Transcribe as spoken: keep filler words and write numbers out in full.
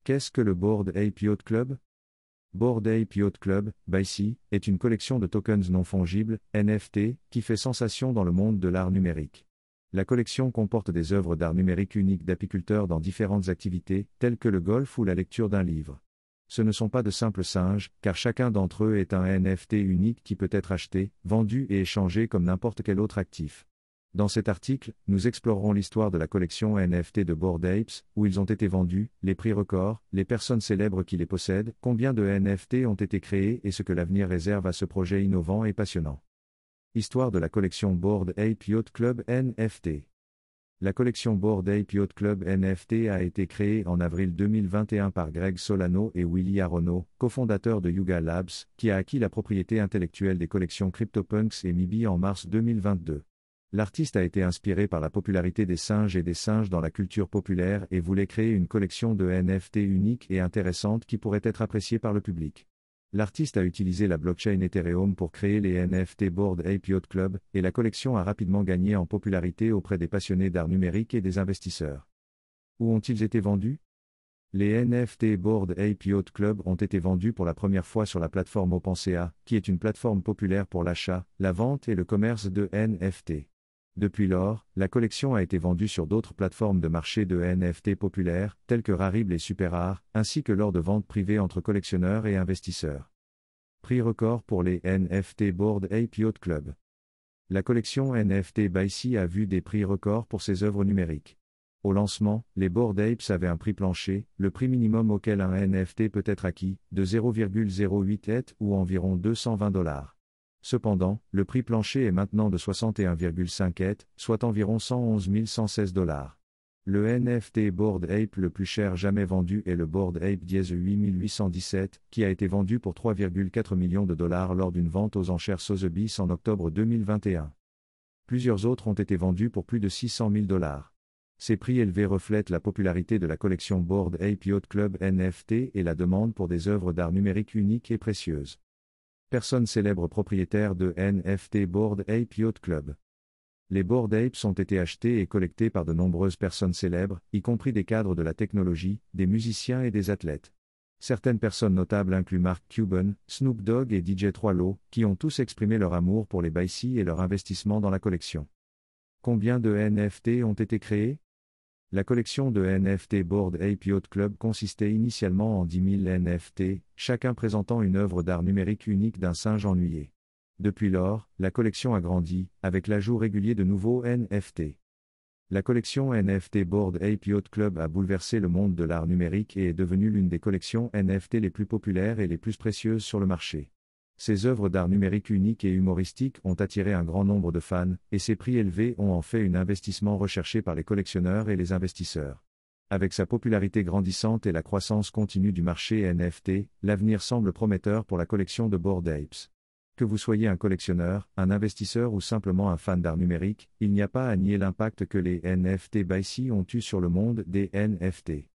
Qu'est-ce que le Bored Ape Yacht Club? Bored Ape Yacht Club, B Y C, est une collection de tokens non fongibles, N F T, qui fait sensation dans le monde de l'art numérique. La collection comporte des œuvres d'art numérique uniques d'apiculteurs dans différentes activités, telles que le golf ou la lecture d'un livre. Ce ne sont pas de simples singes, car chacun d'entre eux est un N F T unique qui peut être acheté, vendu et échangé comme n'importe quel autre actif. Dans cet article, nous explorerons l'histoire de la collection N F T de Bored Apes, où ils ont été vendus, les prix records, les personnes célèbres qui les possèdent, combien de N F T ont été créés et ce que l'avenir réserve à ce projet innovant et passionnant. Histoire de la collection Bored Ape Yacht Club N F T. La collection Bored Ape Yacht Club N F T a été créée en avril deux mille vingt et un par Greg Solano et Willy Arono, cofondateurs de Yuga Labs, qui a acquis la propriété intellectuelle des collections CryptoPunks et Mibi en mars deux mille vingt-deux. L'artiste a été inspiré par la popularité des singes et des singes dans la culture populaire et voulait créer une collection de N F T unique et intéressante qui pourrait être appréciée par le public. L'artiste a utilisé la blockchain Ethereum pour créer les N F T Bored Ape Yacht Club, et la collection a rapidement gagné en popularité auprès des passionnés d'art numérique et des investisseurs. Où ont-ils été vendus? Les N F T Bored Ape Yacht Club ont été vendus pour la première fois sur la plateforme OpenSea, qui est une plateforme populaire pour l'achat, la vente et le commerce de N F T. Depuis lors, la collection a été vendue sur d'autres plateformes de marché de N F T populaires, telles que Rarible et SuperRare, ainsi que lors de ventes privées entre collectionneurs et investisseurs. Prix record pour les N F T Bored Ape Yacht Club. La collection N F T B Y C a vu des prix records pour ses œuvres numériques. Au lancement, les Bored Apes avaient un prix plancher, le prix minimum auquel un N F T peut être acquis, de zéro virgule zéro huit E T H ou environ deux cent vingt dollars. Cependant, le prix plancher est maintenant de soixante et un virgule cinq E T H, soit environ cent onze mille cent seize dollars. Le N F T Bored Ape le plus cher jamais vendu est le Bored Ape Dièse huit mille huit cent dix-sept, qui a été vendu pour trois virgule quatre millions de dollars lors d'une vente aux enchères Sotheby's en octobre deux mille vingt et un. Plusieurs autres ont été vendus pour plus de six cent mille dollars. Ces prix élevés reflètent la popularité de la collection Bored Ape Yacht Club N F T et la demande pour des œuvres d'art numérique uniques et précieuses. Personnes célèbres propriétaires de N F T Bored Ape Yacht Club. Les Bored Apes ont été achetés et collectés par de nombreuses personnes célèbres, y compris des cadres de la technologie, des musiciens et des athlètes. Certaines personnes notables incluent Mark Cuban, Snoop Dogg et D J trois Lo, qui ont tous exprimé leur amour pour les B Y C et leur investissement dans la collection. Combien de N F T ont été créés? La collection de N F T Bored Ape Yacht Club consistait initialement en dix mille N F T, chacun présentant une œuvre d'art numérique unique d'un singe ennuyé. Depuis lors, la collection a grandi, avec l'ajout régulier de nouveaux N F T. La collection N F T Bored Ape Yacht Club a bouleversé le monde de l'art numérique et est devenue l'une des collections N F T les plus populaires et les plus précieuses sur le marché. Ces œuvres d'art numérique uniques et humoristiques ont attiré un grand nombre de fans, et ces prix élevés ont en fait un investissement recherché par les collectionneurs et les investisseurs. Avec sa popularité grandissante et la croissance continue du marché N F T, l'avenir semble prometteur pour la collection de Bored Apes. Que vous soyez un collectionneur, un investisseur ou simplement un fan d'art numérique, il n'y a pas à nier l'impact que les N F T B Y C ont eu sur le monde des N F T.